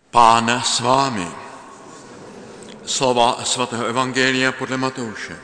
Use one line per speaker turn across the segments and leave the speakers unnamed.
Pán s vámi. Slova svatého evangelia podle Matouše.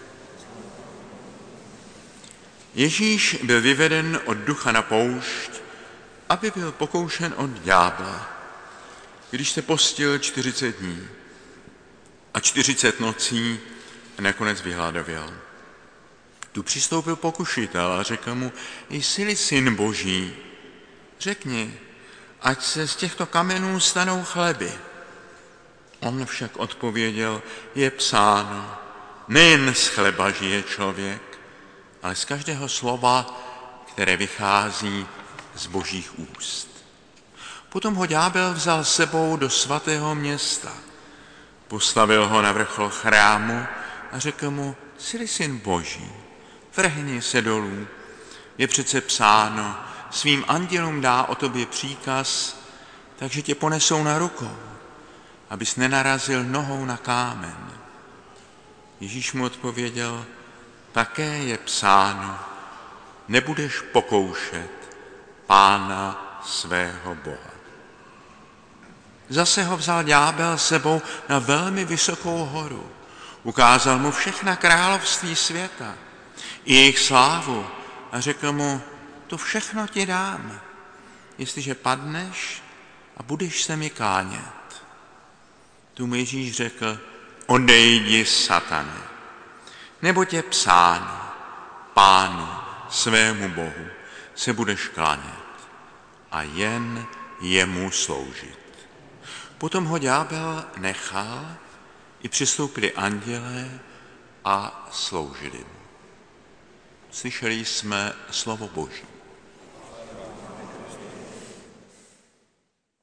Ježíš byl vyveden od ducha na poušť, aby byl pokoušen od ďábla, když se postil 40 dní a 40 nocí a nakonec vyhladověl. Tu přistoupil pokušitel a řekl mu: Jsi-li syn Boží, řekni, ať se z těchto kamenů stanou chleby. On však odpověděl: je psáno, nejen z chleba žije člověk, ale z každého slova, které vychází z Božích úst. Potom ho ďábel vzal s sebou do svatého města, postavil ho na vrchol chrámu a řekl mu: jsi-li syn Boží, vrhni se dolů, je přece psáno, svým andělům dá o tobě příkaz, takže tě ponesou na rukou, abys nenarazil nohou na kámen. Ježíš mu odpověděl: také je psáno, nebudeš pokoušet Pána svého Boha. Zase ho vzal ďábel sebou na velmi vysokou horu. Ukázal mu všechna království světa i jejich slávu a řekl mu: to všechno ti dám, jestliže padneš a budeš se mi klánět. Tu mu Ježíš řekl: odejdi, satane, neboť je psáno, Pánu svému Bohu se budeš klánět a jen jemu sloužit. Potom ho ďábel nechal, i přistoupili andělé a sloužili mu. Slyšeli jsme slovo Boží.